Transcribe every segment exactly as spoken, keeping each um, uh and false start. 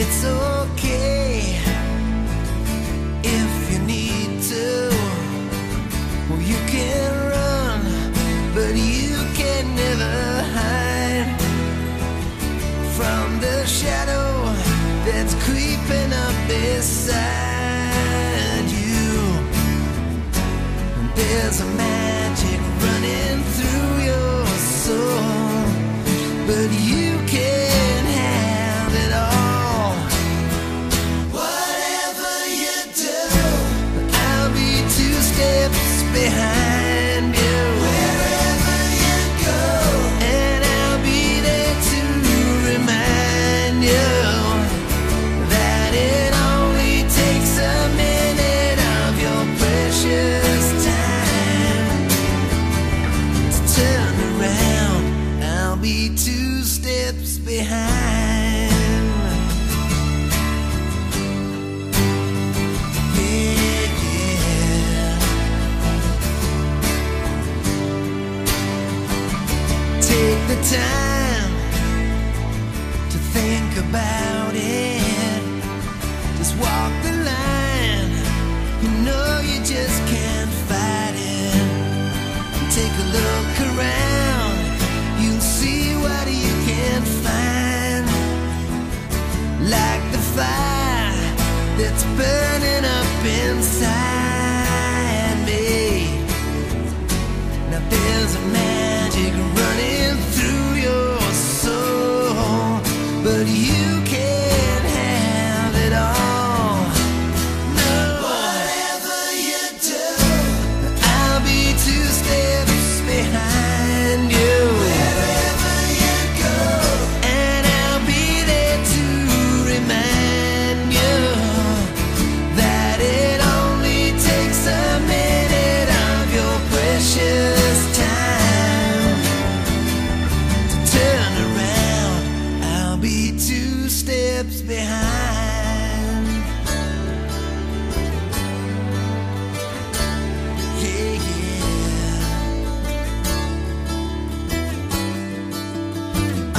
It's okay if you need to. Well, you can run, but you can never hide from the shadow that's creeping up beside you. There's a magic running through your soul, but you can't have it all. Whatever you do, I'll be two steps behind you. Wherever you go, and I'll be there to remind you that it only takes a minute of your precious time to turn around. I'll be two steps behind. Yeah, yeah. Take the time to think about it. Just walk the line. You know you just can't fight it. Take a look around. You'll see what you can find. Like the fire that's burning up inside me. Now there's a magic running through your soul, but you can't have it all. No. Whatever you do, I'll be two steps behind you. Wherever you go, and I'll be there to remind you that it only takes a minute of your precious time to turn around. I'll be two steps behind. Yeah, yeah. Oh.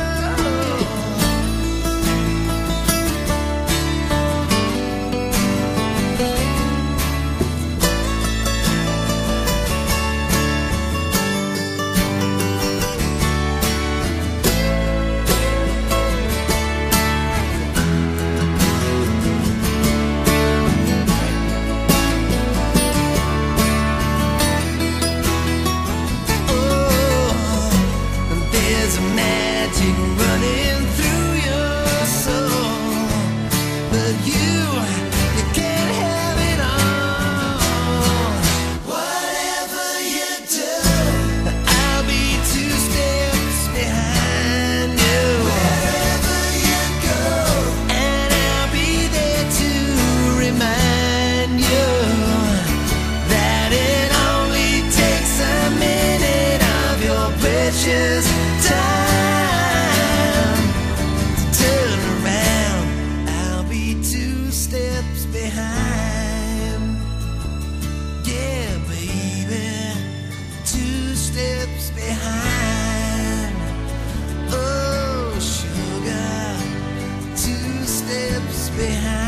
There's a magic running through your soul, but you, you can't have it all. Whatever you do, I'll be two steps behind you. Wherever you go, and I'll be there to remind you that it only takes a minute of your precious time to turn around. I'll be two steps behind. Yeah, baby, two steps behind. Oh, sugar, two steps behind.